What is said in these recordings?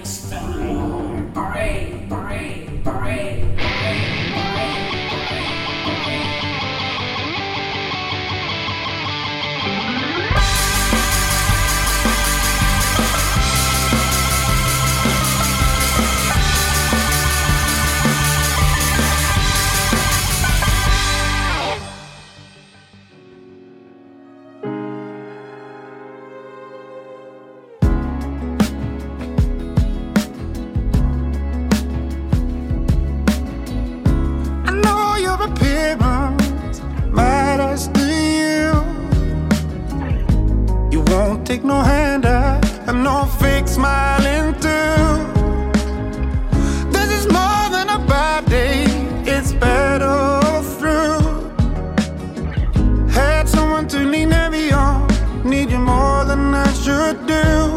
Take no handout and no fake smiling too. This is more than a bad day, it's better through. Had someone to lean heavy on, need you more than I should do.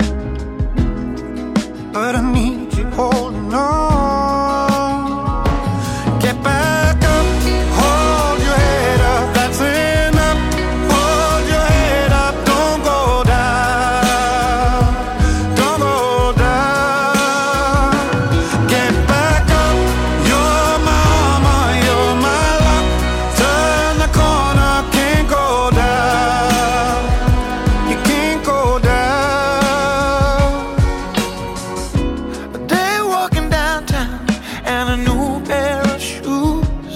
But I need you holding on. Get back up, hold your head up, that's enough. Hold your head up, don't go down, don't go down. Get back up, you're my armor, you're my luck. Turn the corner, can't go down, you can't go down. A day walking downtown and a new pair of shoes.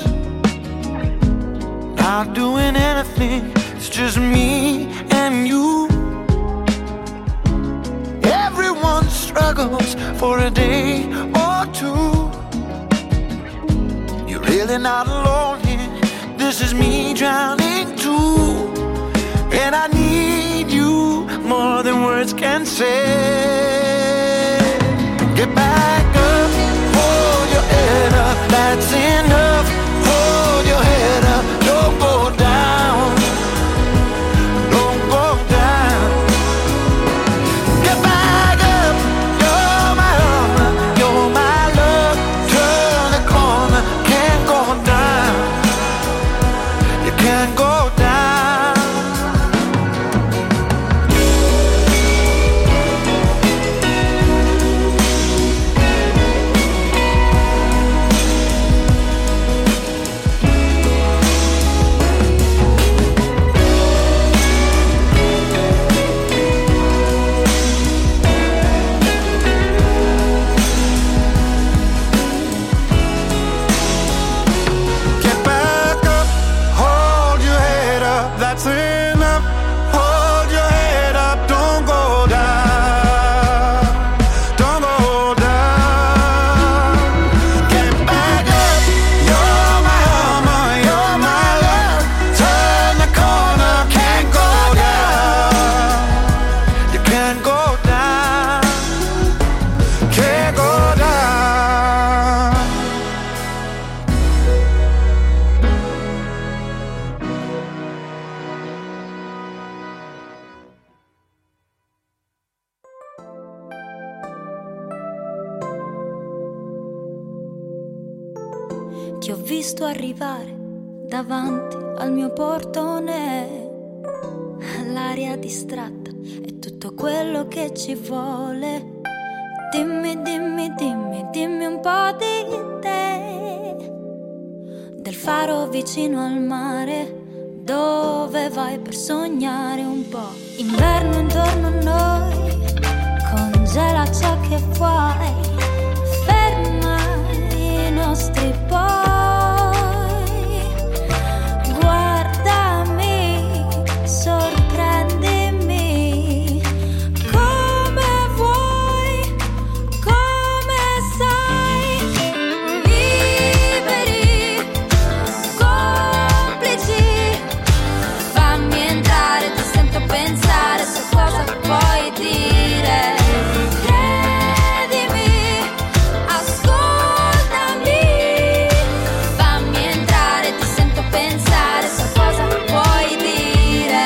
Not doing anything, it's just me and you. Everyone struggles for a day or two. You're really not alone here, this is me drowning too. And I need you more than words can say. Get back up, hold your head up, that's enough. Hold your head up, don't go down, don't go down. Get back up, you're my armor, you're my love. Turn the corner, can't go down, you can't go down. Get back up, hold your head up, that's enough. Hold your head up, don't go down, don't go down. Get back up, you're my armor, you're my love. Turn the corner, can't go down, you can't go down, can't go down. Ti ho visto arrivare davanti al mio portone, l'aria distratta è tutto quello che ci vuole. Dimmi, dimmi, dimmi, dimmi un po' di te, del faro vicino al mare, dove vai per sognare un po'. Inverno intorno a noi, congela ciò che vuoi, ferma i nostri poi. Guardami, sorprendimi, come vuoi, come sai. Liberi, complici, fammi entrare, ti sento pensare su cosa puoi dire. Credimi, ascoltami, fammi entrare, ti sento pensare su cosa puoi dire.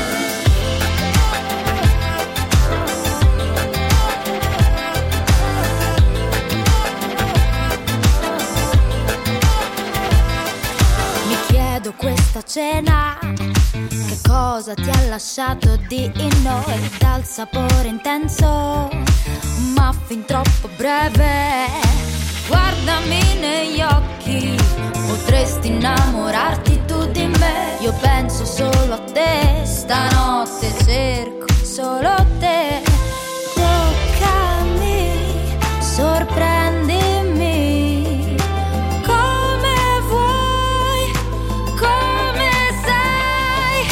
Mi chiedo questa cena, che cosa ti ha lasciato di noi, dal sapore intenso ma fin troppo breve. Guardami negli occhi, potresti innamorarti tu di me. Io penso solo a te, stanotte cerco solo te. Toccami, sorprendimi, come vuoi, come sei.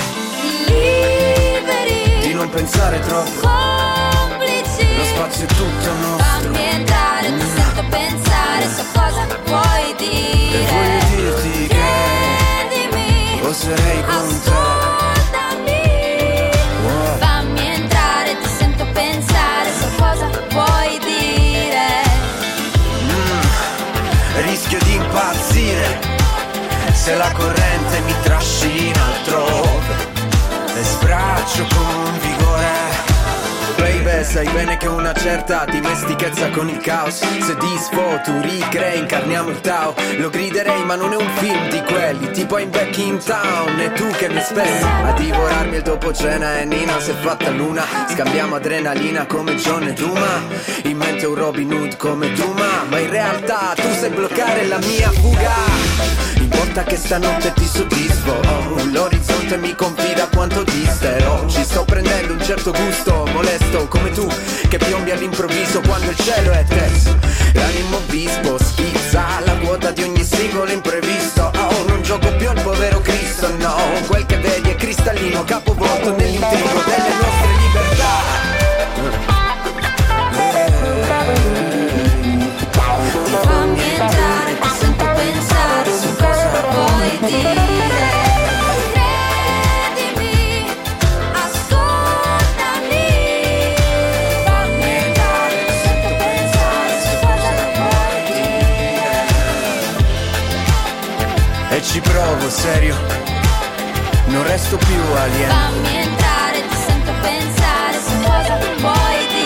Liberi di non pensare troppo, complici, lo spazio è tutto nostro. Fammi entrare, ti sento pensare, so cosa vuoi dire. E voglio dirti credimi, che oserei con te. Ascoltami, wow. Fammi entrare, ti sento pensare, so cosa vuoi dire. Rischio di impazzire se la corrente mi trascina altrove e sbraccio con vigore. Baby, sai bene che ho una certa dimestichezza con il caos. Se disfo tu ricrei, incarniamo il Tao. Lo griderei ma non è un film di quelli tipo in Back in Town. E tu che mi aspetti a divorarmi il dopo cena. E Nina si è fatta luna, scambiamo adrenalina come John e Duma. In mente un Robin Hood come Duma, ma in realtà tu sai bloccare la mia fuga. Importa che stanotte ti soddisfo, oh, l'orizzonte mi confida quanto disterò. Ci sto prendendo un certo gusto molesto come tu che piombi all'improvviso quando il cielo è terzo. L'animo vispo schizza la quota di ogni singolo imprevisto. Oh, non gioco più al povero Cristo, no. Quel che vedi è cristallino, capovolto nell'intrigo delle nostre libertà. Fammi entrare, ti sento pensare su cosa vuoi dire. Credimi, ascoltami. Fammi entrare, ti sento pensare su cosa vuoi dire. E ci provo, serio, non resto più alieno. Fammi entrare, ti sento pensare su cosa vuoi dire.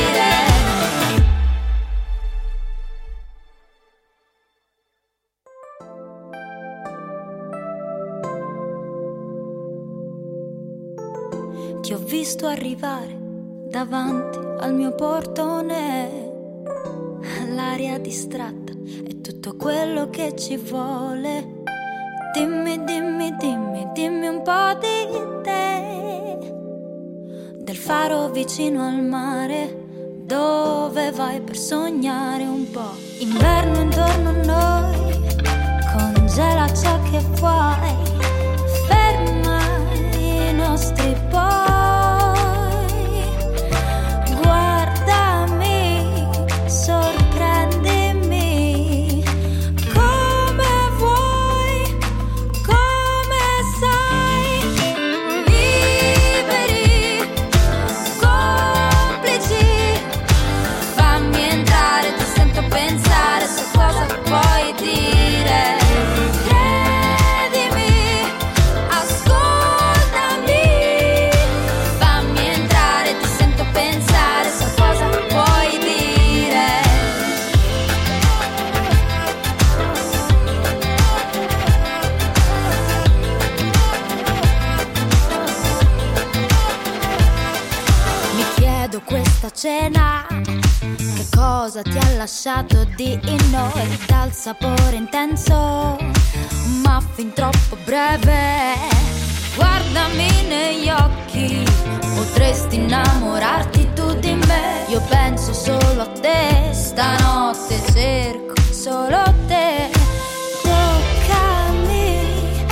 Ti ho visto arrivare davanti al mio portone, l'aria distratta è tutto quello che ci vuole. Dimmi, dimmi, dimmi, dimmi un po' di te, del faro vicino al mare, dove vai per sognare un po'. Inverno intorno a noi, congela ciò che vuoi, ferma i nostri poi. Guardami, sorprendimi, come vuoi, come sei. Liberi, complici, fammi entrare, ti sento pensare su cosa vuoi dire. Credimi, ascoltami, fammi entrare, ti sento pensare su cosa vuoi dire. Mi chiedo questa cena che cosa ti ha lasciato di noi, dal sapore intenso ma fin troppo breve. Guardami negli occhi, potresti innamorarti tu di me. Io penso solo a te, stanotte cerco solo te. Toccami,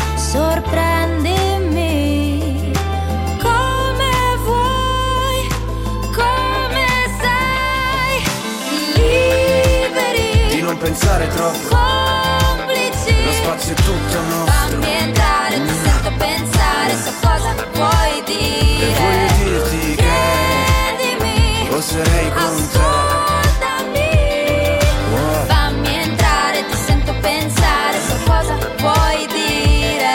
sorprendimi, come vuoi, come sei. Liberi, Di non pensare troppo, complici, lo spazio è tutto nostro. fammi entrare, ti sento pensare su cosa vuoi dire. E voglio dirti Credimi, che oserei con te. ascoltami, Wow. fammi entrare, ti sento pensare su cosa vuoi dire.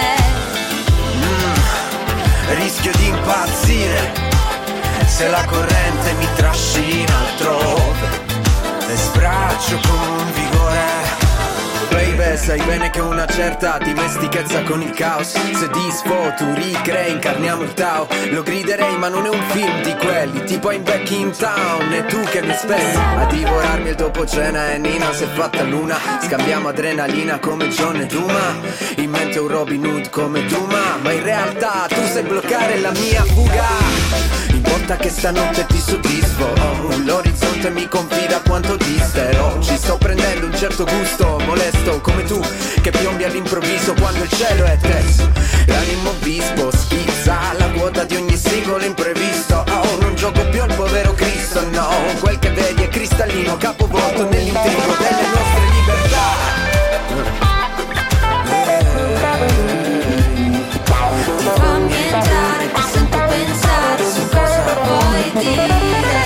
Rischio di impazzire se la corrente mi trascina altrove e sbraccio con vigore. Baby, sai sai bene che ho una certa dimestichezza con il caos. Se disfo, tu ricrei, incarniamo il Tao. Lo griderei ma non è un film di quelli tipo I'm Back in Town. E tu che mi aspetti a divorarmi il dopo cena. E Nina si è fatta luna, scambiamo adrenalina come John e Duma. In mente un Robin Hood come Duma, ma in realtà tu sai bloccare la mia fuga. Importa che stanotte ti soddisfo, oh, l'orizzonte mi confida quanto disterò. Ci sto prendendo un certo gusto molesto come tu che piombi all'improvviso quando il cielo è teso. L'animo vispo schizza la quota di ogni singolo imprevisto. Oh, non gioco più al povero Cristo, no. Quel che vedi è cristallino, capovolto nell'intrigo delle nostre libertà. Fammi entrare, ti sento pensare su cosa vuoi dire.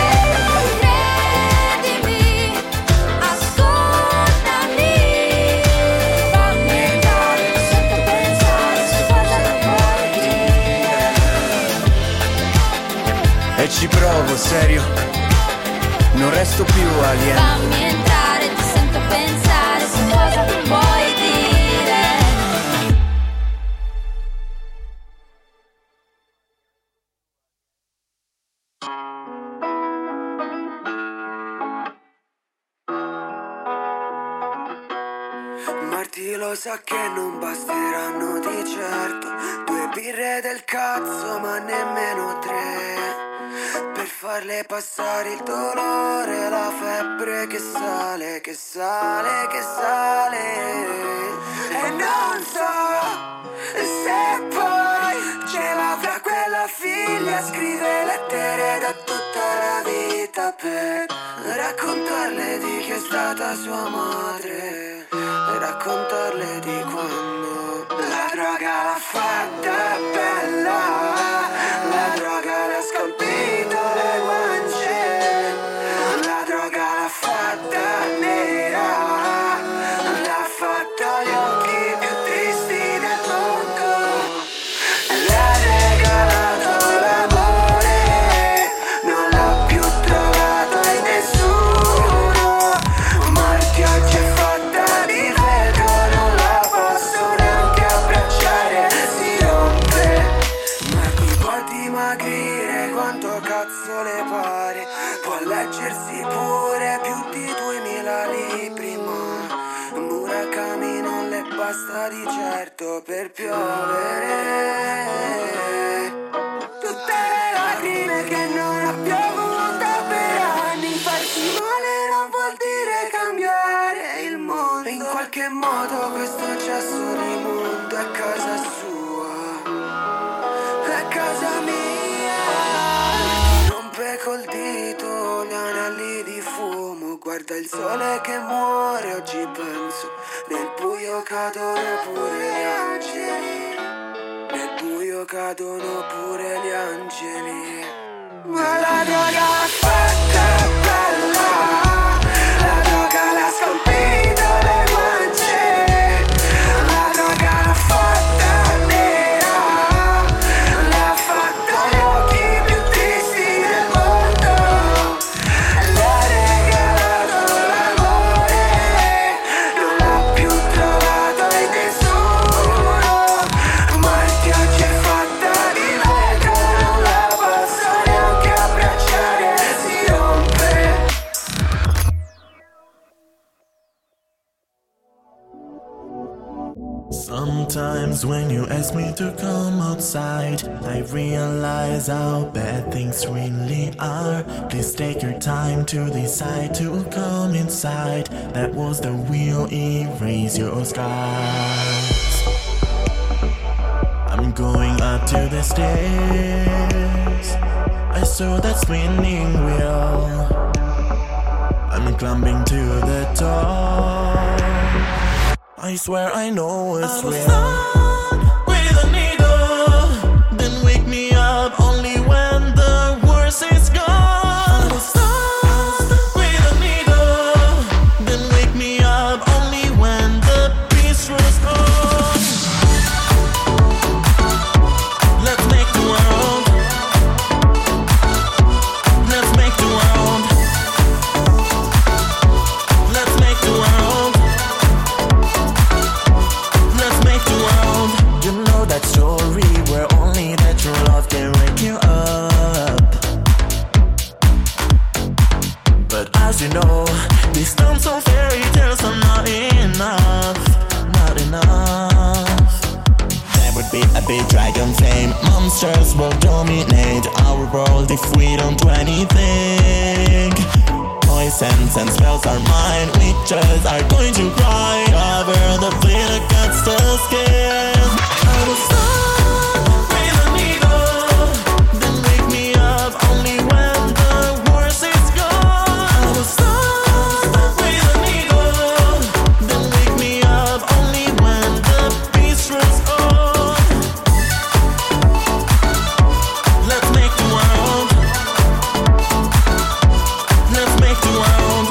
Credimi, ascoltami. Fammi entrare, ti sento pensare su cosa vuoi dire. E ci provo, serio, non resto più alieno. Fammi entrare, ti sento pensare su cosa vuoi dire. Marti lo sa che non basteranno di certo 2 birre del cazzo, ma nemmeno 3, per farle passare il dolore, la febbre che sale, che sale, che sale. E non so se poi ce l'avrà quella figlia, scrive lettere da tutta la vita per raccontarle di chi è stata sua madre, raccontarle di quando la droga l'ha fatta bella, la droga le ha scolpito le guance, la droga l'ha fatta nera, l'ha fatto gli occhi più tristi del mondo, le ha regalato l'amore, non l'ha più trovato in nessuno. Marti oggi è fatta di vetro, non la posso neanche abbracciare, si rompe. Marti può dimagrire quanto cazzo le pare, può leggersi pure più di 2000 libri, ma Murakami non le basta di certo per piovere. Tutte le lacrime che non ha piovuto per anni, farsi male non vuol dire cambiare il mondo. In qualche modo questo cesso di mondo è casa sua, è casa mia. Rompe col dito gli anelli di fumo, guarda il sole che muore, oggi penso nel buio cadono pure gli angeli, nel buio cadono pure gli angeli. Ma la droga l'ha fatta bella, la droga l'ha scolpito le guance, la droga l'ha fatta nera, l'ha fatto gli occhi più tristi del mondo, le ha regalato l'amore, non l'ha più trovato in nessuno. Marti oggi è fatta di vetro, non la posso neanche abbracciare, si rompe. Sometimes when you ask me to come outside, I realize how bad things really are. Please take your time to decide to come inside. That was the wheel, erase your scars. I'm going up to the stairs, I saw that spinning wheel. I'm climbing to the top, I swear I know it's real. Start with a needle, then wake me up only when the worst is gone. Start with a needle, then wake me up only when the peace was gone. Let's make the world, let's make the world, let's make the world. As you know, these stunts on fairy tales are not enough, not enough. There would be a big dragon flame, monsters will dominate our world if we don't do anything. Poisons and spells are mine, witches are going to cry over the veil against the skin. I will stop with a needle, then wake me up only when the worst is gone. I will stop with a needle, then wake me up only when the beast runs on. Let's make the world. Let's make the world.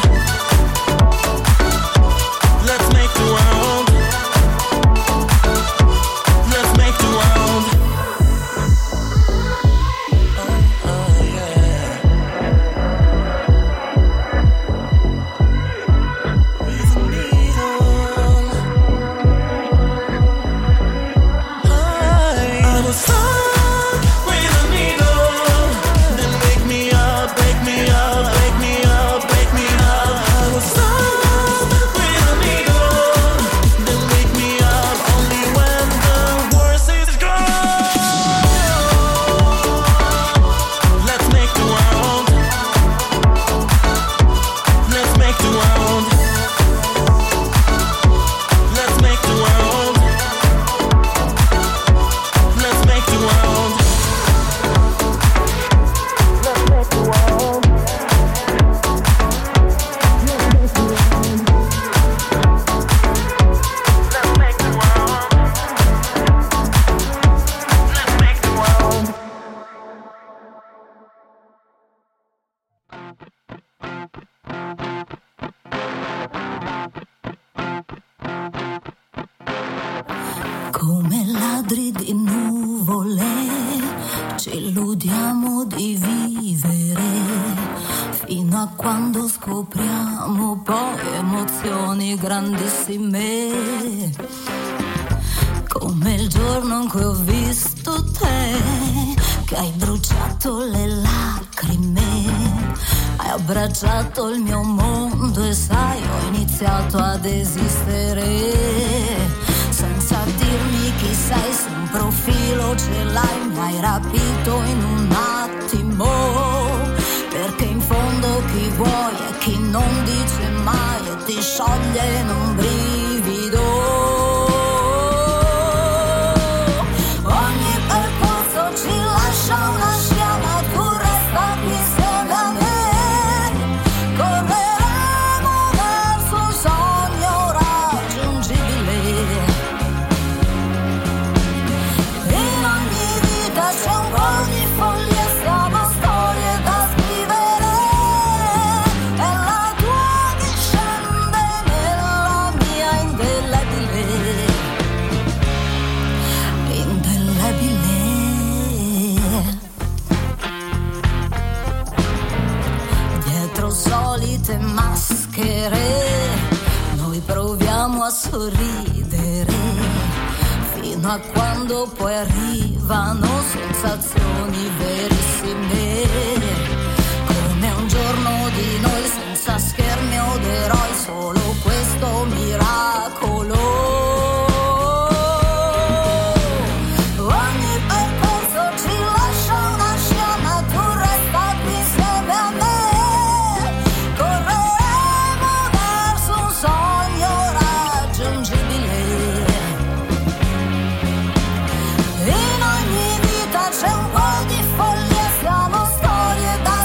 Let's make the world. Let's make the world. Oh yeah. With a needle. I will start with a needle, then wake me up, wake me up, wake me up, wake me up. I will start with a needle, then wake me up only when the worst is gone. Let's make the world. Let's make the world. Let's make the world. Let's make the world. Come ladri di nuvole ci illudiamo di vivere fino a quando scopriamo poi emozioni grandissime. Come il giorno in cui ho visto te, che hai bruciato le lacrime, hai abbracciato il mio mondo e sai, ho iniziato ad esistere. Senza dirmi chi sei, su un profilo ce l'hai, mi hai rapito in un attimo. Perché in fondo chi vuoi è chi non dice mai e ti scioglie in un brivido. Ogni percorso ci lascia una scia, ma tu resta qui insieme a me. Correremo verso un sogno raggiungibile. In ogni vita c'è un po' di follia, siamo storie da scrivere. E la tua discende nella mia indelebile. Indelebile. Dietro solite maschere noi proviamo a sorridere, fino a quando poi arrivano sensazioni verissime. Come un giorno di noi senza schermi od eroi, solo questo miracolo. Ogni percorso ci lascia una scia, ma tu resta qui insieme a me. Correremo verso un sogno raggiungibile. In ogni vita c'è un po' di follia, siamo storie da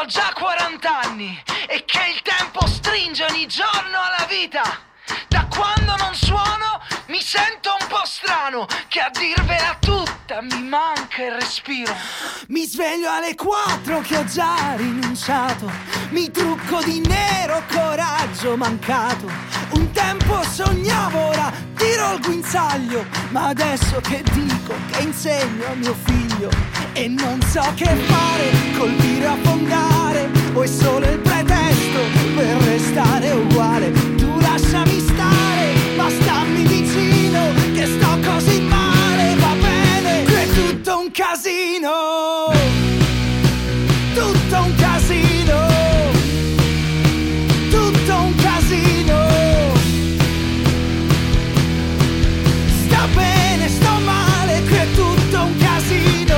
ho già 40 anni e che il tempo stringe ogni giorno alla vita. Da quando non suono mi sento un po' strano, che a dirvela tutta mi manca il respiro. Mi sveglio alle 4 che ho già rinunciato, mi trucco di nero, coraggio mancato. Un tempo sognavo, ora tiro il guinzaglio, ma adesso che dico, che insegno a mio figlio? E non so che fare, colpire o affondare, o è solo il pretesto per restare uguale. Tu lasciami stare, ma stammi vicino, che sto così male, va bene, che è tutto un casino, tutto un casino, tutto un casino. Sta bene, sto male, che è tutto un casino.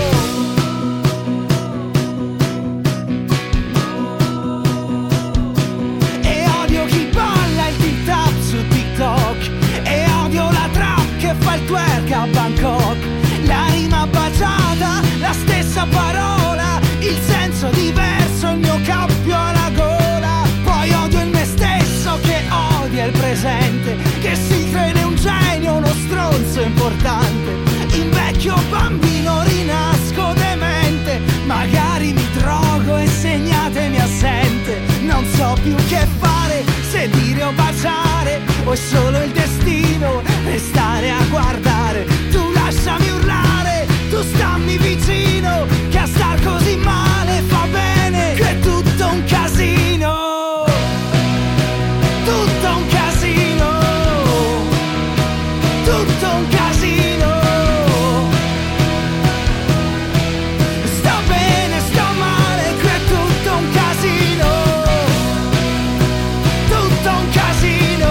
E odio chi balla il tic-tac su TikTok, e odio la trap che fa il twerk a Bangkok. La rima baciata, la stessa parola, il senso diverso, il mio cappio alla gola. Poi odio il me stesso che odia il presente, che si crede un genio, uno stronzo importante. Invecchio bambino, rinasco demente, magari mi drogo e segnatemi assente. Non so più che fare, se dire o baciare, o è solo il destino restare a guardare. Tu lasciami urlare, tu stammi vicino, che a star così male fa bene, che è tutto un casino, tutto un casino, tutto un casino. Sto bene, sto male, che è tutto un casino, tutto un casino,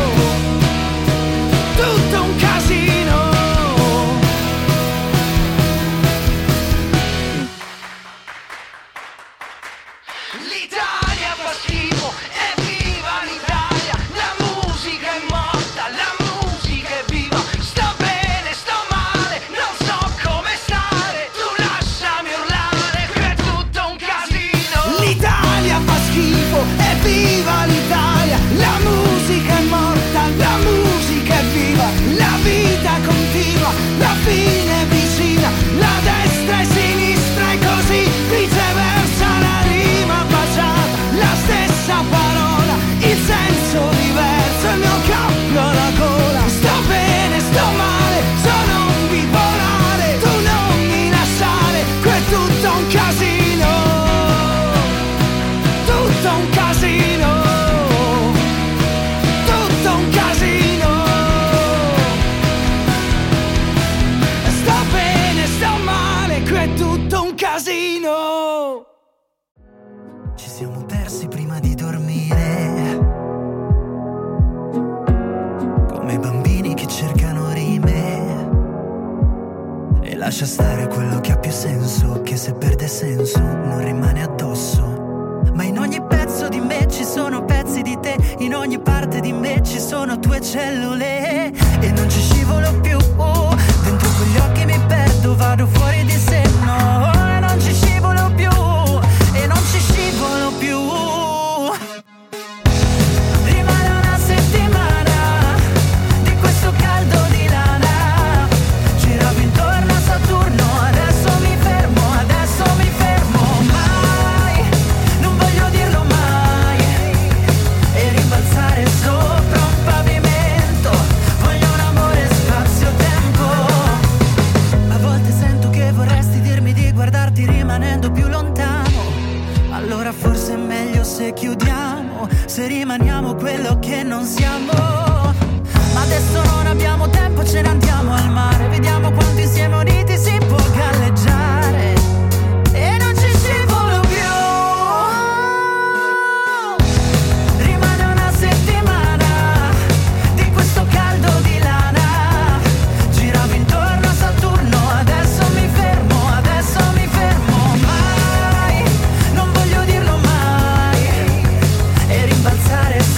tutto un casino. L'Italia fa schifo, evviva l'Italia, la musica è morta, la musica è viva. Sto bene, sto male, non so come stare, tu lasciami urlare, che è tutto un casino. L'Italia fa schifo, evviva l'Italia, la musica è morta, la musica è viva, la vita continua, la fine è vicina, la destra e sinistra e così viceversa. La rima baciata, la stessa parola, il senso diverso, il mio cappio alla gola. Sto bene, sto male, sono un bipolare, tu non mi lasciare, che è tutto un casino, tutto un casino, tutto un casino. Sto bene, sto male, che è tutto un casino. Ci siamo persi prima di dormire, come i bambini che cercano rime. E lascia stare quello che ha più senso, che se perde senso non rimane addosso. Ma in ogni pezzo di me ci sono pezzi di te, in ogni parte di me ci sono tue cellule. E non ci scivolo più, dentro quegli occhi mi perdo, vado fuori di sé. No, e non ci scivolo più, e non ci scivolo più. Rimane una settimana di questo caldo di lana, giravo intorno a Saturno, adesso mi fermo, mai, non voglio dirlo mai, e rimbalzare sopra un pavimento, voglio un amore spazio-tempo. A volte sento che vorresti dirmi di guardarti rimanendo più lontano, allora forse è meglio se chiudiamo, se rimaniamo quello che non siamo. Ma adesso non abbiamo tempo, ce ne andiamo al mare, vediamo quanto insieme uniti si può galleggiare. E non ci scivolo più. Rimane una settimana di questo caldo di lana, giravo intorno a Saturno, adesso mi fermo, mai, non voglio dirlo mai, e rimbalzare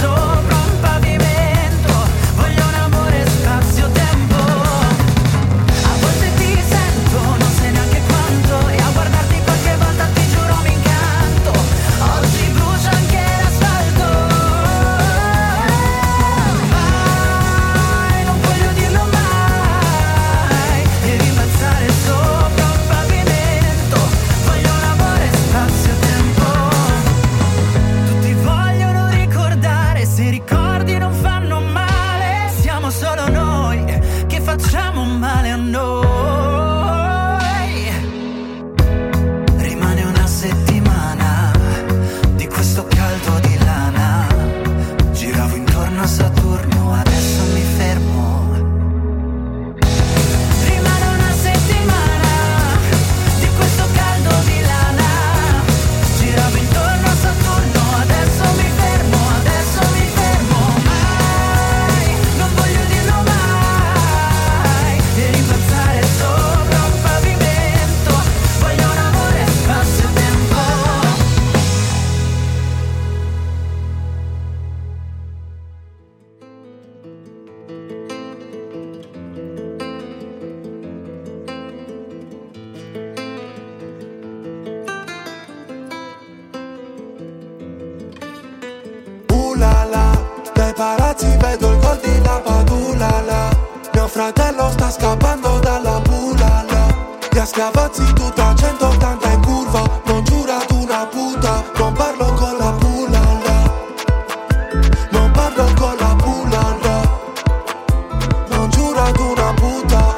fratello sta scappando dalla bulala. Gli ha scavazzi tutta 180 in curva. Non giurato una puta, non parlo con la bulala. Non parlo con la bulala. Non giurato una puta,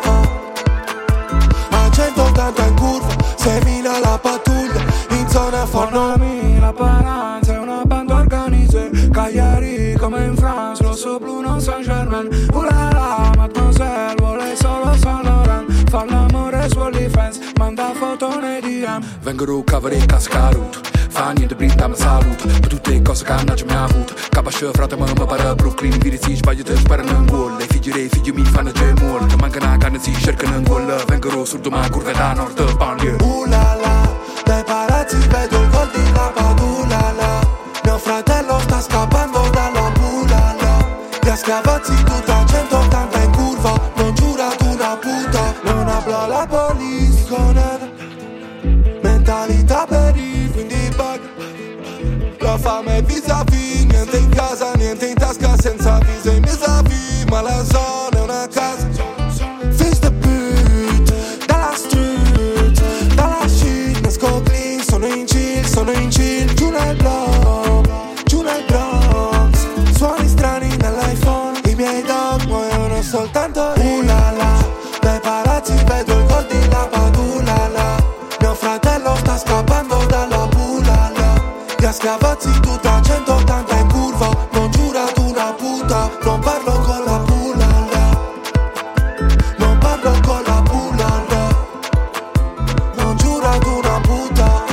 a 180 in curva, semina la pattuglia. In zona fanno la paranza, è una banda organizzata. Cagliari come in France, rosso blu non Saint Germain. Ulala, mademoiselle, vuole solo Saint Laurent. Fa l'amore su OnlyFans, manda foto nei DM. Vengono cavoli e cascarut, fa niente, brinda mi saluto. Per tutte le cose che hanno già mi ha avuto. Capasce frate ma non mi pare Brooklyn. Viri si sbaglio te sparano in gol. Le figli mi fanno già molto. Mancano a canne si cercano in gol. Vengono surdo ma curve da nord banlieue. Ulala, dai palazzi vedo il gol di la padulala. Mio fratello sta scappando dalla bulala. Gli ha scavazzi tutta 180 in curva. Non giurato una puta, non habla la police con mentalità per i quindi bug. La fame è vis-à-vis, niente in casa, niente in tasca, senza viso in vis-à-vis. Ma la zona è una casa. Fils de pute, dalla street, dalla shit, nasco clean, sono in chill, giù nel block, giù nel Bronx. Suoni strani nell'iPhone, i miei dog muoiono soltanto. Ulala, dai palazzi vedo il gol di la padulala. Mio fratello sta scappando dalla bulala. Gli ha scavazzi tutta 180 in curva. Non giurato una puta, non parlo con la bulala. Non parlo con la bulala. Non giurato una puta,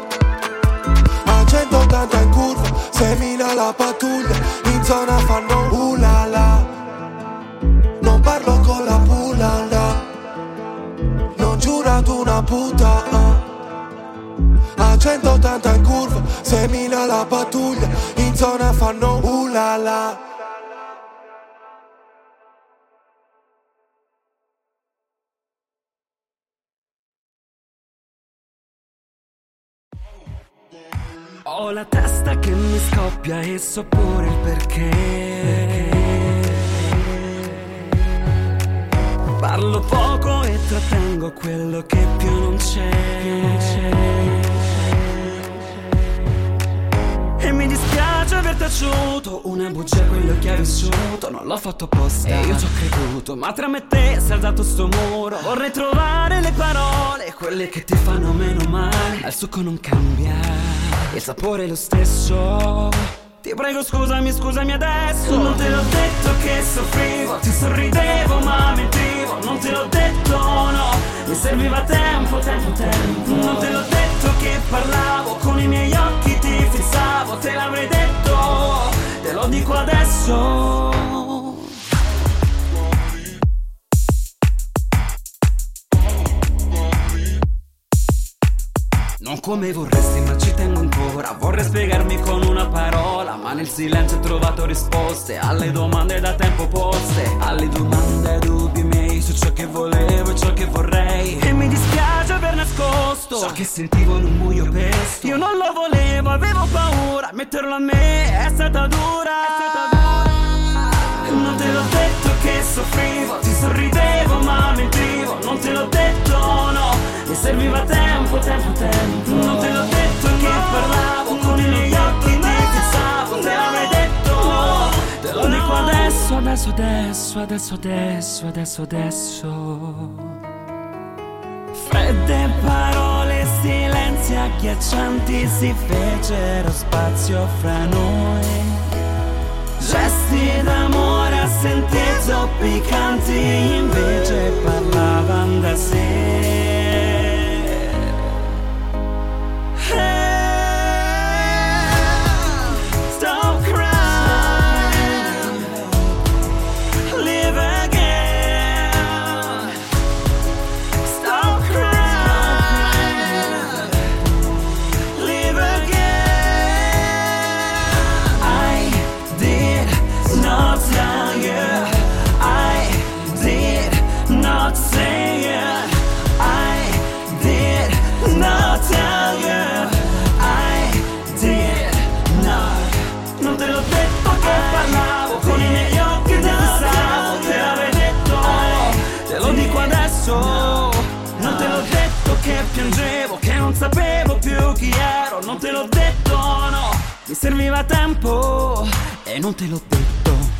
a 180 in curva, semina la pattuglia. In zona fanno ulala. Non parlo con la bulala. Non giurato una puta, a 180 in curva, semina la pattuglia. In zona fanno ulala. Ho la testa che mi scoppia e so pure il perché. Parlo poco e trattengo quello che più non c'è. E mi dispiace aver taciuto una bugia quello che hai vissuto. Non l'ho fatto apposta e io ci ho creduto, ma tra me e te si è alzato sto muro. Vorrei trovare le parole, quelle che ti fanno meno male. Ma il succo non cambia, il sapore è lo stesso. Ti prego scusami adesso. Non te l'ho detto che soffrivo, ti sorridevo ma mentivo. Non te l'ho detto no, mi serviva tempo. Non te l'ho detto che parlavo, con i miei occhi ti fissavo. Te l'avrei detto, te lo dico adesso. Non come vorresti ma ci tengo ancora. Vorrei spiegarmi con una parola, ma nel silenzio ho trovato risposte alle domande da tempo poste, alle domande e dubbi miei su ciò che volevo e ciò che vorrei. E mi dispiace aver nascosto ciò che sentivo in un buio pesto. Io non lo volevo, avevo paura, metterlo a me è stata dura. Non te l'ho detto che soffrivo, ti sorridevo ma mentivo. Non te l'ho detto no, mi serviva tempo. Non te l'ho detto che parlavo, con i miei occhi ti fissavo. Te l'avrei detto, te lo dico adesso. Fredde parole, silenzi agghiaccianti si fecero spazio fra noi. Gesti d'amore a sentir zoppicanti invece parlavan da sé. Stop crying, live again. Stop crying, live again. I did not tell you, I did not adesso. Non te l'ho detto che piangevo, che non sapevo più chi ero. Non te l'ho detto, no, mi serviva tempo e non te l'ho detto.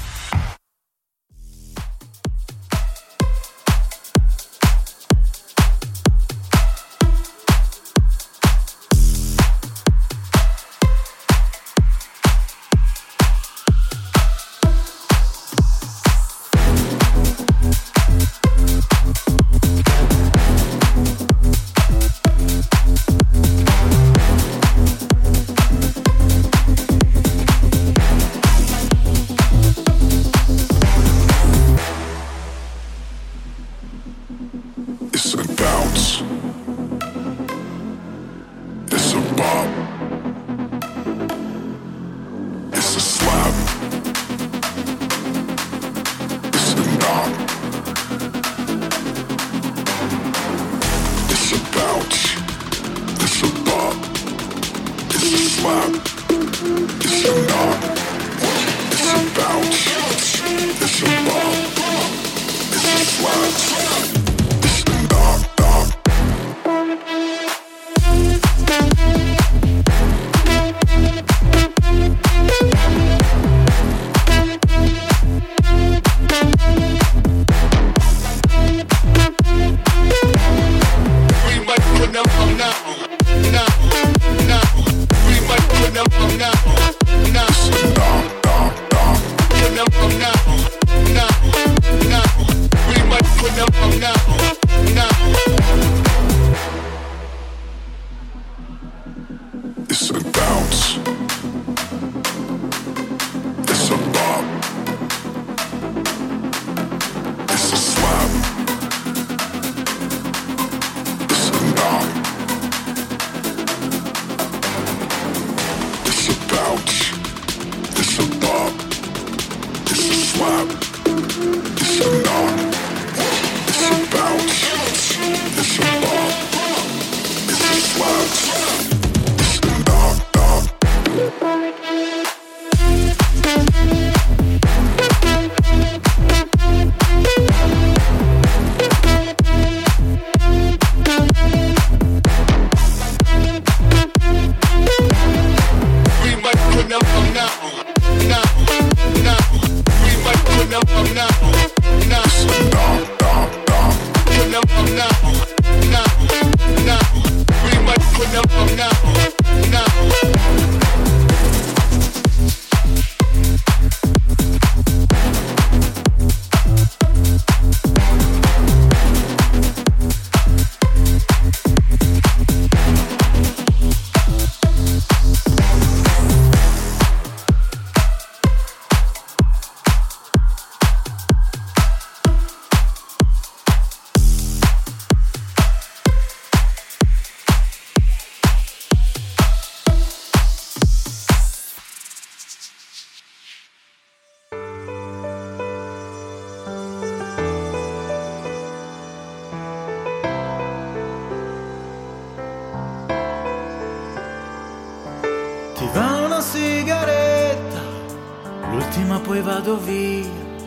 L'ultima poi vado via,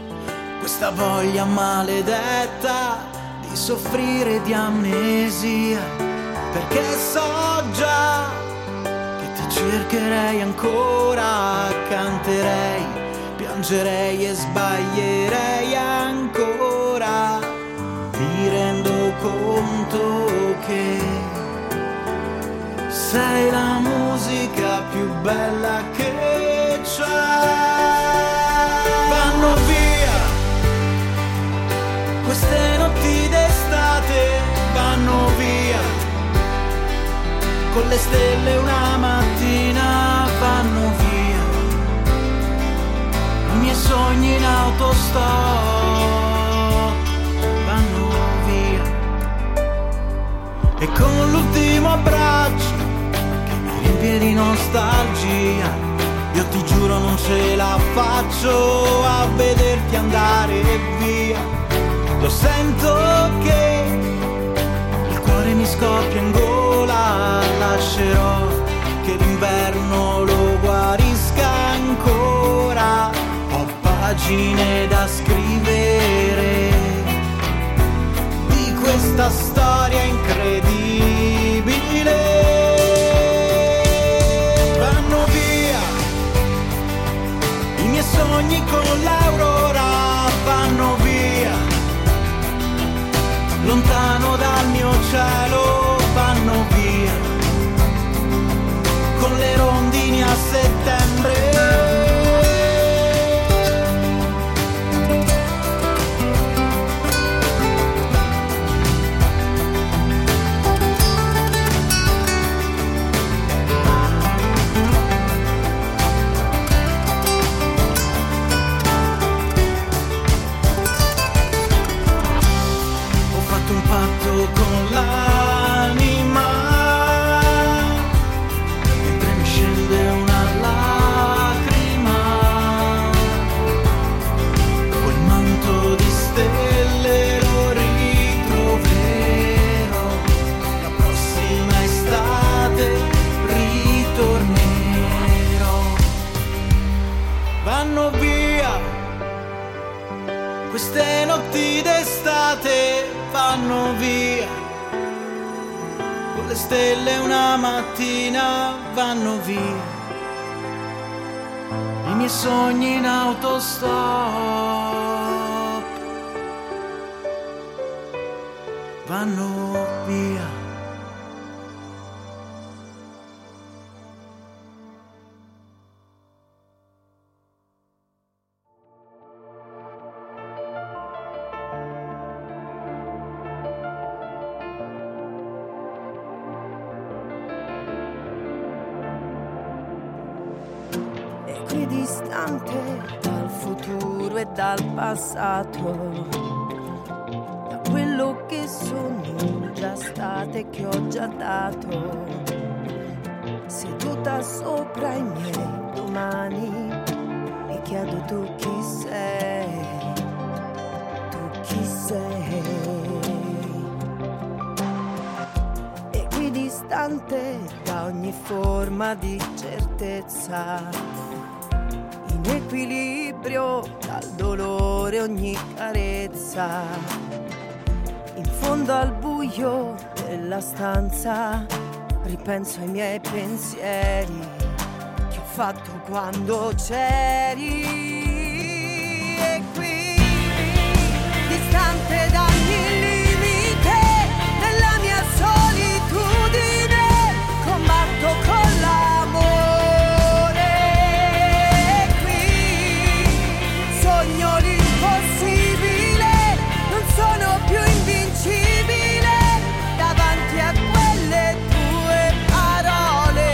questa voglia maledetta di soffrire di amnesia, perché so già che ti cercherei ancora, canterei, piangerei e sbaglierei ancora. Mi rendo conto che sei la musica più bella che c'è. Vanno via queste notti d'estate, vanno via con le stelle una mattina, vanno via i miei sogni in autostop, vanno via. E con l'ultimo abbraccio che mi riempie di nostalgia, io ti giuro non ce la faccio a vederti andare via. Lo sento che il cuore mi scoppia in gola, lascerò che l'inverno lo guarisca ancora. Ho pagine da scrivere di questa storia incredibile. Vanno via i miei sogni con l'aurora, vanno via lontano dal mio cielo, vanno via con le rondini a settembre. Con l'anima, mentre mi scende una lacrima, quel manto di stelle lo ritroverò, la prossima estate ritornerò. Vanno via queste notti d'estate, vanno via con le stelle una mattina, vanno via i miei sogni in autostop, vanno via. Distante dal futuro e dal passato, da quello che sono già state e che ho già dato, seduta sopra i miei domani, mi chiedo tu chi sei, tu chi sei. Equidistante da ogni forma di certezza, in equilibrio dal dolore ogni carezza, in fondo al buio della stanza ripenso ai miei pensieri che ho fatto quando c'eri. E qui, distante da ogni limite della mia solitudine, combatto con l'amore. Sogno l'impossibile, non sono più invincibile davanti a quelle tue parole.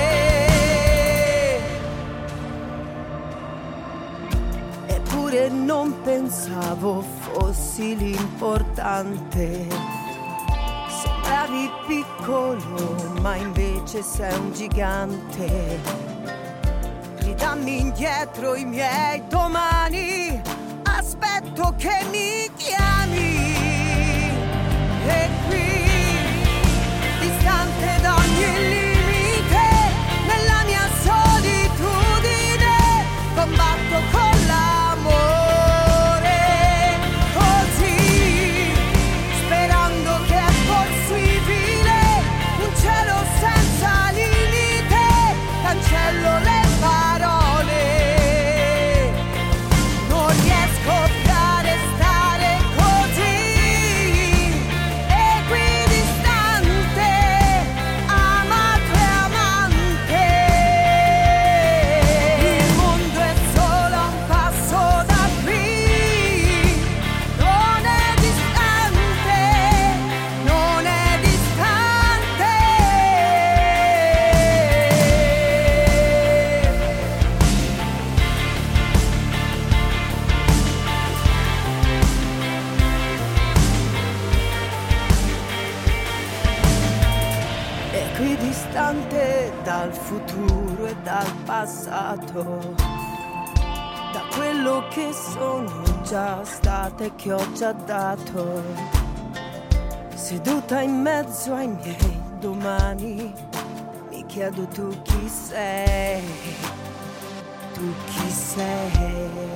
Eppure non pensavo fossi l'importante. Sembravi piccolo, ma invece sei un gigante. Ridammi indietro i miei domani, aspetto che mi chiami. E qui, distante da ogni limite, nella mia solitudine, combatto con l'amore. Così, sperando che è possibile un cielo senza limite, cancello le parole, non riesco più a restare così, equidistante, amato e amante. Il mondo è solo a un passo da qui, non è distante, non è distante. Equidistante dal futuro e dal passato, da quello che sono già state e che ho già dato, seduta in mezzo ai miei domani, mi chiedo tu chi sei, tu chi sei.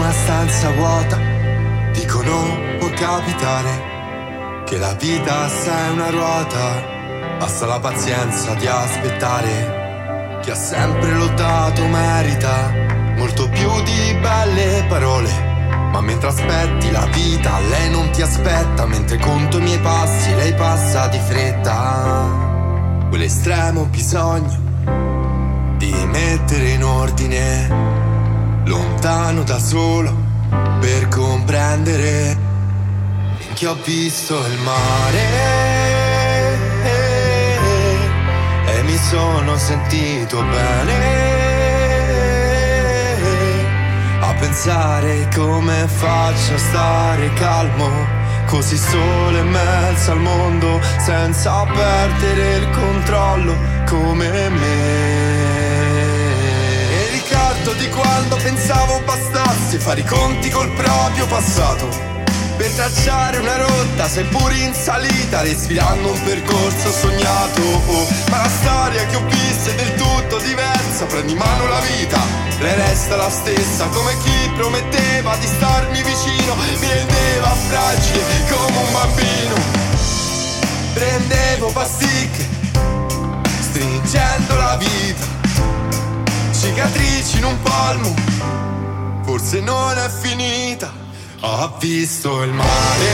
una stanza vuota. Dicono può capitare che la vita sia una ruota, basta la pazienza di aspettare. Chi ha sempre lottato merita molto più di belle parole, ma mentre aspetti la vita lei non ti aspetta. Mentre conto i miei passi lei passa di fretta. Quell'estremo bisogno di mettere in ordine, lontano da solo per comprendere che ho visto il mare e mi sono sentito bene a pensare come faccio a stare calmo così solo in mezzo al mondo, senza perdere il controllo come me. E ricordo di quando pensavo bastasse fare i conti col proprio passato per tracciare una rotta, seppur in salita, respirando un percorso sognato. Ma la storia che ho visto è del tutto diversa. Prendi in mano la vita, lei resta la stessa, come chi prometteva di starmi vicino. Mi rendeva fragile come un bambino. Prendevo pasticche, stringendo la vita, cicatrici in un palmo, forse non è finita. Ho visto il mare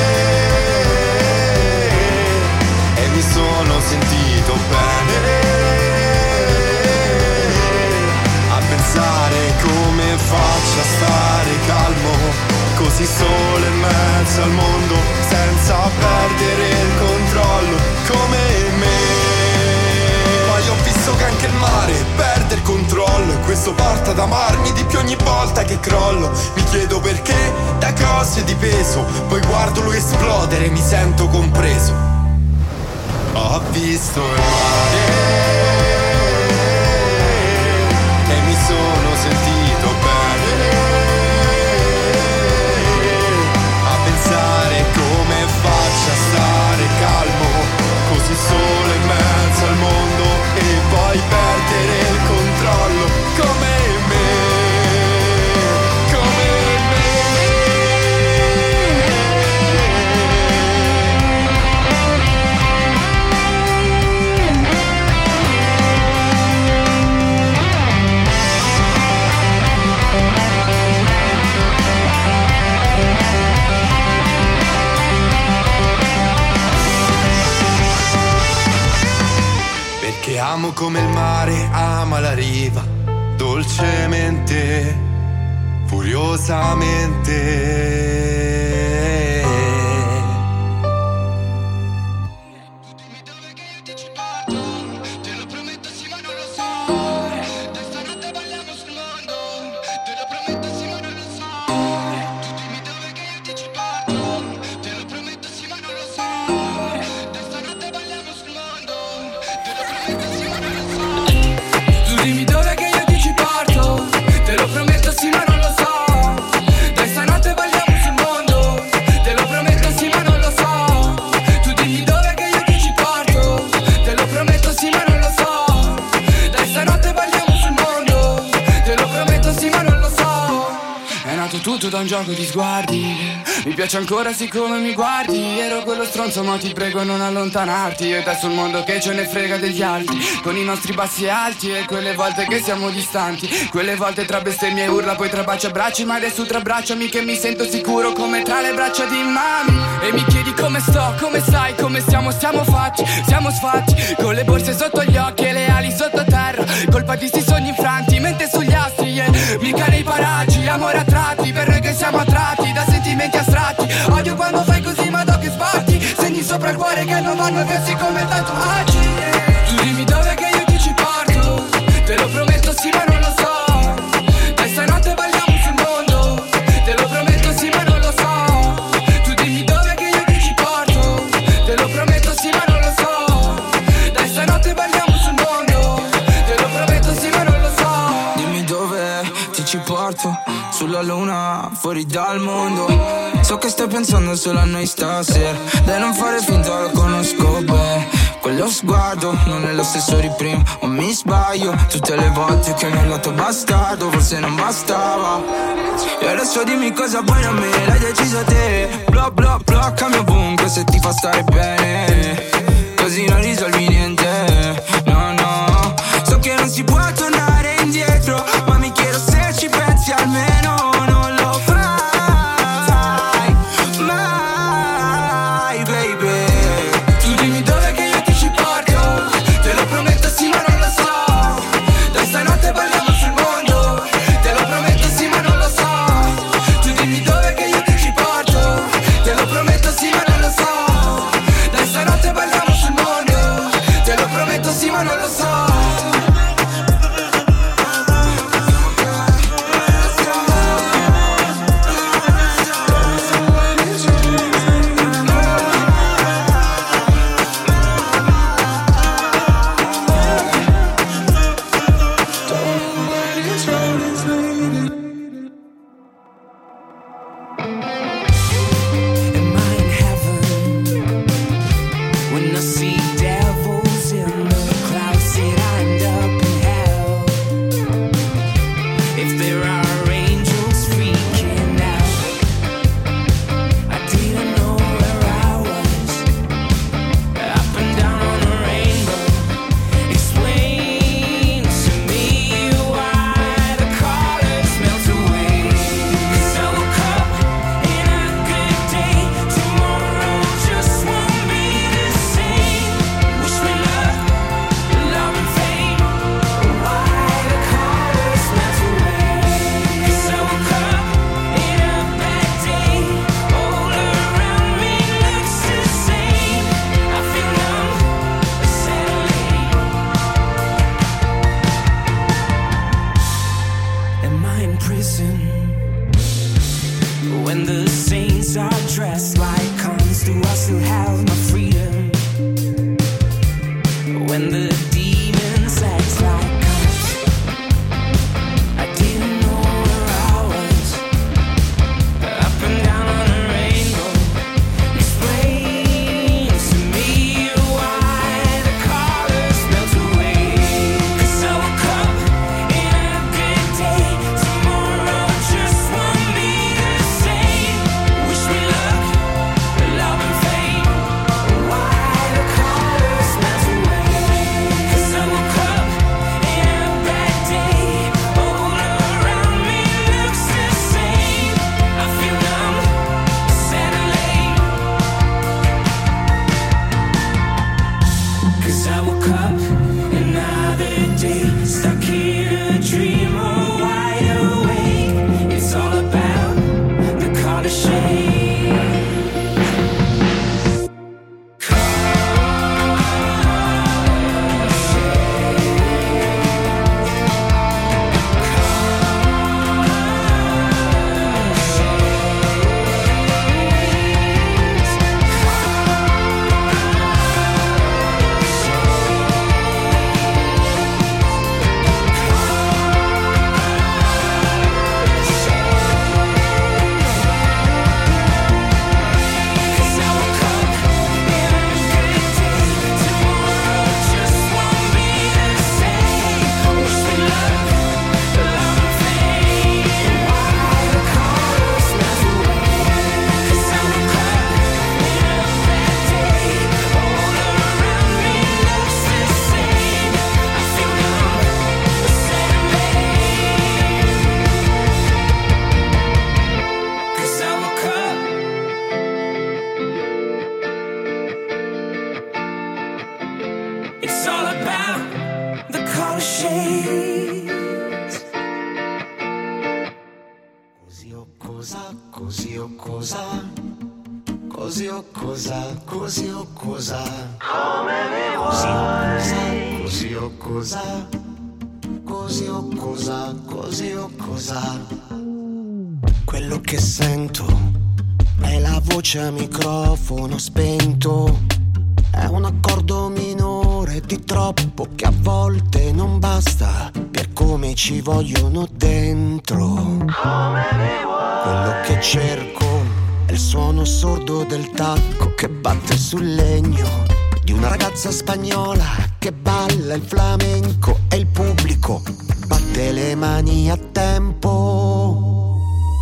e mi sono sentito bene a pensare come faccio a stare calmo così solo in mezzo al mondo, senza perdere il controllo come me. Poi ho visto che anche il mare perde il controllo e questo porta ad amarmi di più ogni volta che crollo. Mi chiedo perché da cose di peso, poi guardo lui esplodere e mi sento compreso. Ho visto il mare e mi sono sentito bene a pensare come faccio a stare calmo così solo in mezzo al mondo e poi perdere il controllo come me. Perché amo come il mare ama la riva, dolcemente, furiosamente. Tutto da un gioco di sguardi, mi piace ancora siccome mi guardi. Ero quello stronzo ma ti prego non allontanarti. E adesso il mondo che ce ne frega degli altri, con i nostri bassi e alti. E quelle volte che siamo distanti, quelle volte tra bestemmie e urla, poi tra baci e abbracci. Ma adesso tra abbracciami che mi sento sicuro come tra le braccia di mami. E mi chiedi come sto, come stai, come stiamo. Siamo fatti, siamo sfatti, con le borse sotto gli occhi e le ali sotto terra. Colpa di sti sogni infranti, mente sugli astri, yeah. Mica nei paraggi, amore a tratti, per noi che siamo attratti da sentimenti astratti. Odio quando fai così ma do che sbatti, segni sopra il cuore che non vanno versi come tatuaggi, yeah. Tu dimmi dove che io ti ci porto, te lo prometto sì ma non lo so. Dai stanotte balliamo sul mondo, te lo prometto sì ma non lo so. Tu dimmi dove che io ti ci porto, te lo prometto sì ma non lo so. Dai stanotte balliamo sul mondo, te lo prometto sì ma non lo so. Dimmi dove ti ci porto, sulla luna, fuori dal mondo. So che stai pensando solo a noi stasera, dai non fare finta, lo conosco bene. Quello sguardo non è lo stesso di prima, ma mi sbaglio tutte le volte che mi hai dato bastardo, forse non bastava. E adesso dimmi cosa vuoi da me, l'hai deciso te. Bloccami ovunque se ti fa stare bene, così non risolvi niente. No, so che non si può tornare indietro, ma mi chiedo se ci pensi almeno. Non lo fai mai, baby. Tu dimmi dove che io ti ci porto, te lo prometto sì ma non lo so. Da stanotte balliamo sul mondo, te lo prometto sì ma non lo so. Tu dimmi dove che io ti ci porto, te lo prometto sì ma non lo so. Da stanotte balliamo sul mondo, te lo prometto sì ma non lo so. Così o cosa, così o cosa, così o cosa, come mi vuoi, così o cosa, così o cosa, così o cosa. Quello che sento è la voce a microfono spento, è un accordo minore di troppo che a volte non basta per come ci vogliono dentro. Come mi vuoi. Quello che cerco è il suono sordo del tacco che batte sul legno, di una ragazza spagnola che balla il flamenco e il pubblico batte le mani a tempo.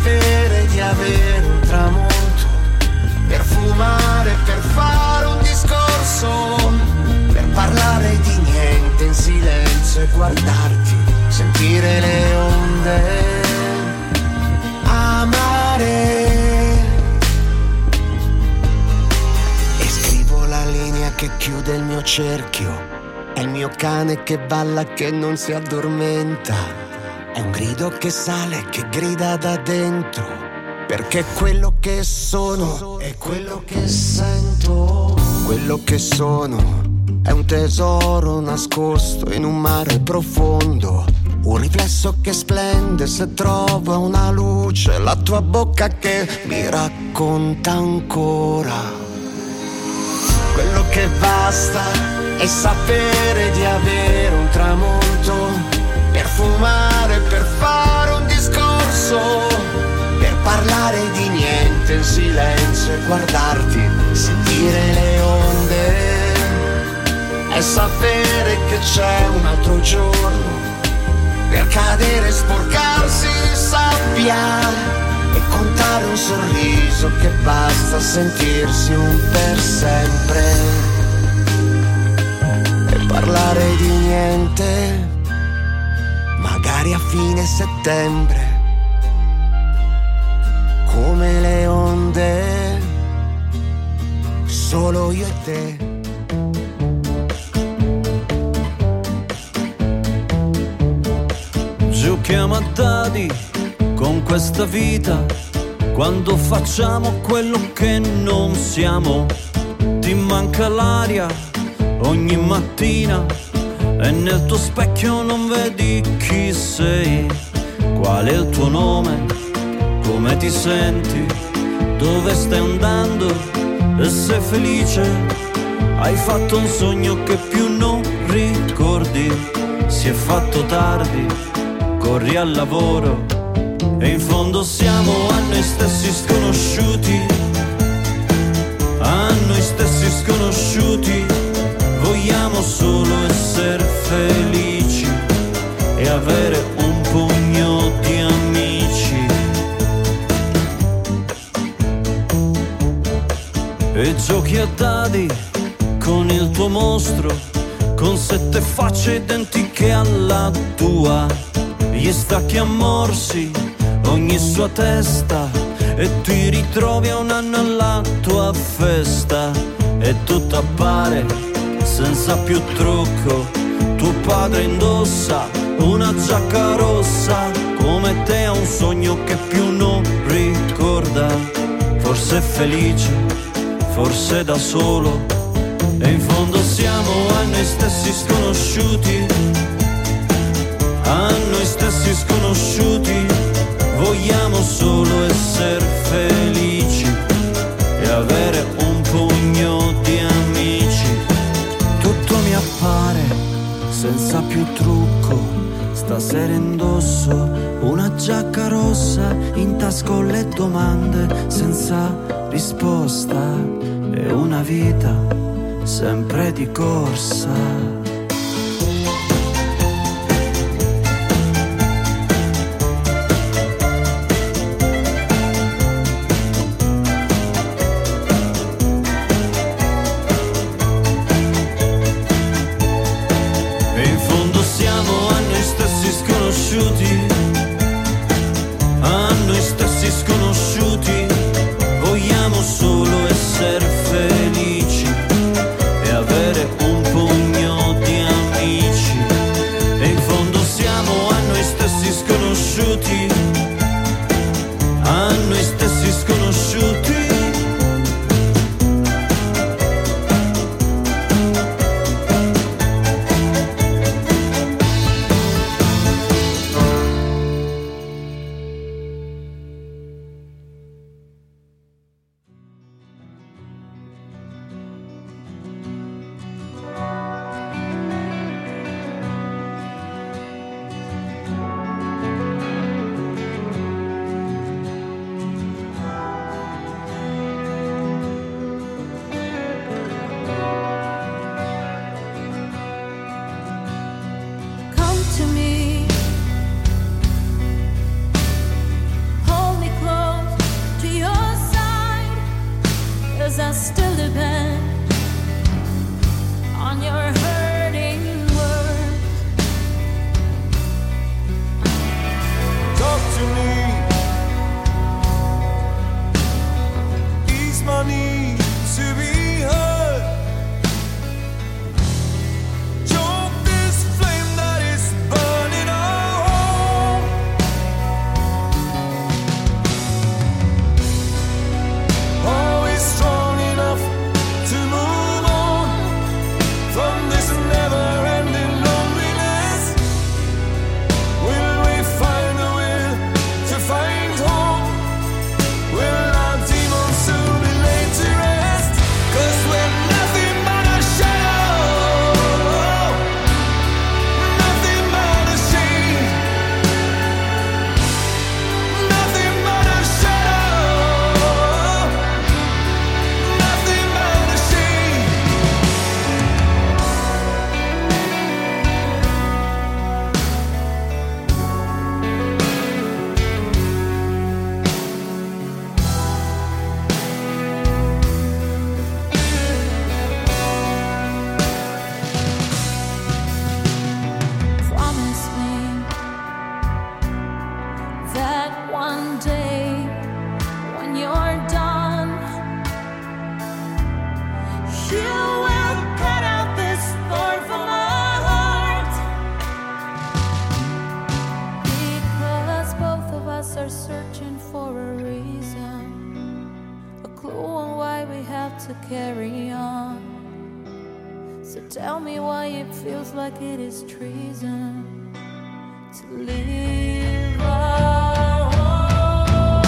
sapere di avere un tramonto per fumare, per fare un discorso, per parlare di niente in silenzio e guardarti, sentire le onde, amare. E scrivo la linea che chiude il mio cerchio, è il mio cane che balla, che non si addormenta, è un grido che sale, che grida da dentro, perché quello che sono è quello che sento. Quello che sono è un tesoro nascosto in un mare profondo, un riflesso che splende se trova una luce, la tua bocca che mi racconta ancora. Quello che basta è sapere di avere un tramonto per fumare, per fare un discorso, per parlare di niente in silenzio e guardarti, sentire le onde, e sapere che c'è un altro giorno per cadere e sporcarsi in sabbia e contare un sorriso che basta sentirsi un per sempre e parlare di niente, magari a fine settembre, come le onde, solo io e te. Giochiamo a dadi con questa vita, quando facciamo quello che non siamo. Ti manca l'aria ogni mattina e nel tuo specchio non vedi chi sei. Qual è il tuo nome? Come ti senti? Dove stai andando? E sei felice? Hai fatto un sogno che più non ricordi. Si è fatto tardi, corri al lavoro e in fondo siamo a noi stessi sconosciuti. A noi stessi sconosciuti. Vogliamo solo essere felici e avere un pugno di amici. E giochi a dadi con il tuo mostro, con 7 facce identiche alla tua. Gli stacchi a morsi ogni sua testa e ti ritrovi a un anno alla tua festa. E tutto appare senza più trucco. Tuo padre indossa una giacca rossa, come te ha un sogno che più non ricorda. Forse è felice, forse da solo, e in fondo siamo a noi stessi sconosciuti. A noi stessi sconosciuti. Vogliamo solo essere felici e avere un pugno di amici. Tutto mi appare senza più trucco. Stasera indosso una giacca rossa, in tasca le domande senza risposta, e una vita sempre di corsa. A noi stessi sconosciuti. Vogliamo solo essere felici e avere un pugno di amici. E in fondo siamo a noi stessi sconosciuti. A noi stessi sconosciuti. I still depend on your hurting words. Talk to me, ease my need to be heard. Choke this flame that is burning our home. Always strong enough to move on from this never-ending loneliness. Will we find a will to find hope? Will our demons soon be laid to rest? 'Cause we're nothing but a shadow, nothing but a shame, nothing but a shadow, nothing but a shame. Promise me that one day when you're done, you will cut out this thorn from my heart. Because both of us are searching for a reason, a clue on why we have to carry on. So tell me why it feels like it is treason to leave our home.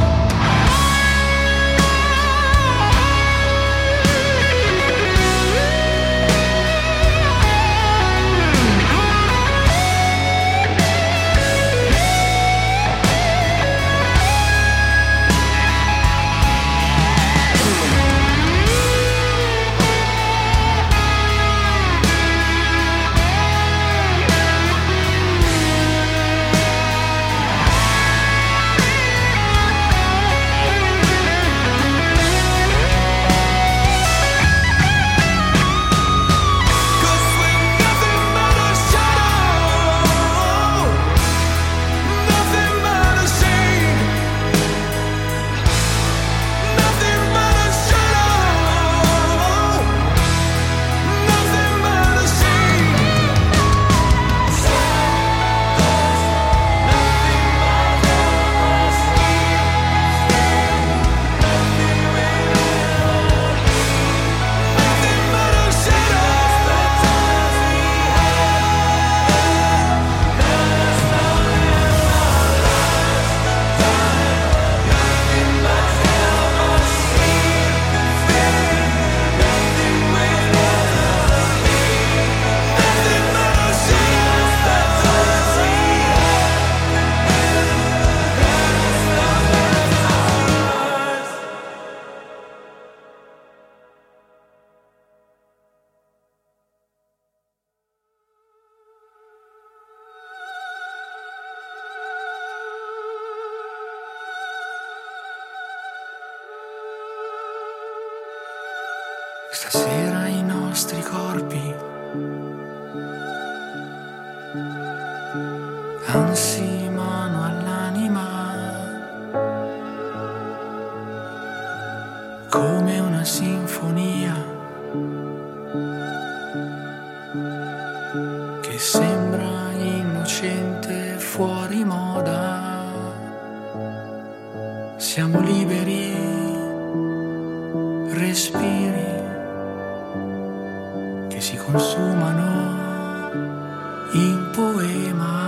Stasera i nostri corpi ansi mano all'anima, come una sinfonia che sembra innocente fuori moda. Siamo liberi, respiri che si consumano in poema.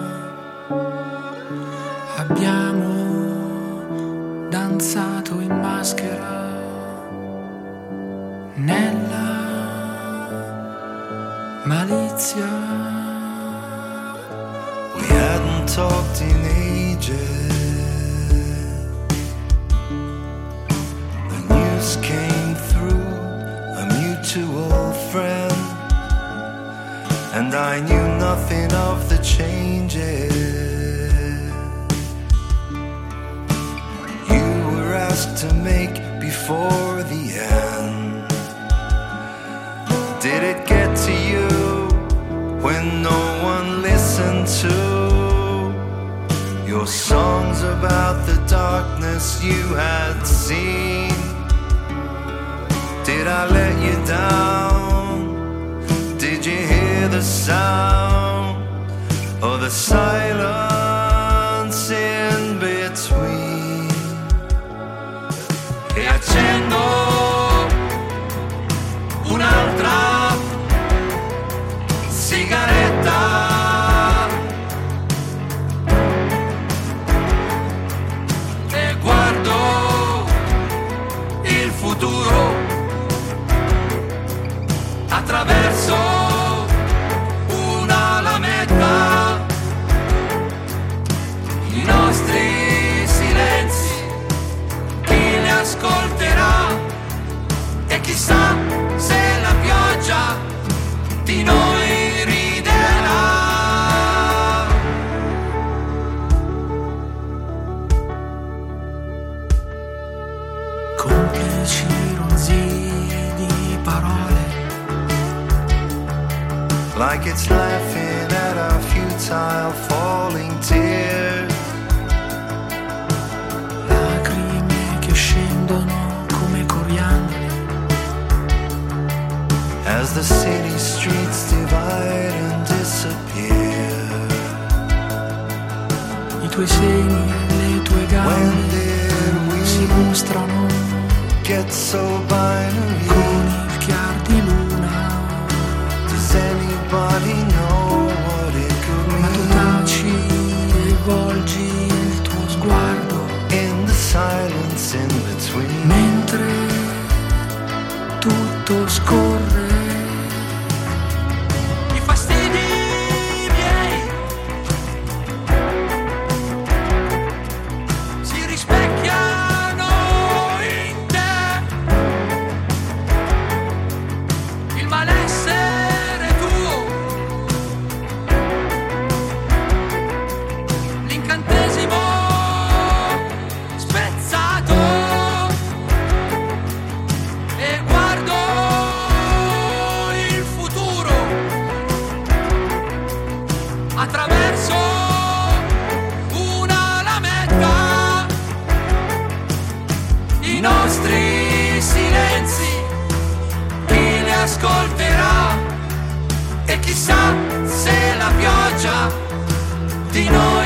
Abbiamo danzato in maschera nella malizia. We hadn't talked in ages. The news came through, a mutual friend, and I knew nothing of the changes. You were asked to make before the end. Did it get to you when no one listened to your songs about the darkness you had seen? Did I let you down? Did you hear the sound or the silence in between? E accendo un'altra sigaretta e guardo il futuro attraverso una lametta, i nostri silenzi, chi li ascolterà e chissà se la pioggia di noi riderà. Complici ronzii di parole, like it's laughing at our futile falling tears. lacrime che scendono come coriandoli, As the city streets divide and disappear. i tuoi seni e le tue When gambe did we si mostrano get so binary? con il chiar di luna, Does anybody know what it could ma tu mean? taci e volgi il tuo sguardo In the silence in between, mentre tutto scorre. I fastidi miei si rispecchiano in te, il malessere tuo, l'incantesimo spezzato, e guardo il futuro attraverso una lametta, i nostri silenzi, chi li ascolterà e chissà se la pioggia di noi